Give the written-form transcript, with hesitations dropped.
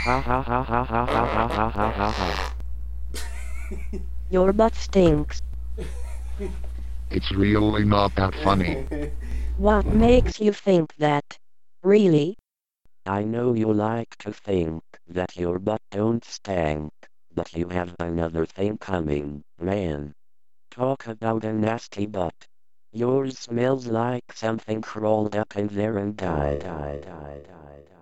Your butt stinks. It's really not that funny. What makes you think that? Really? I know you like to think that your butt don't stink, but you have another thing coming, man. Talk about a nasty butt. Yours smells like something crawled up in there and died.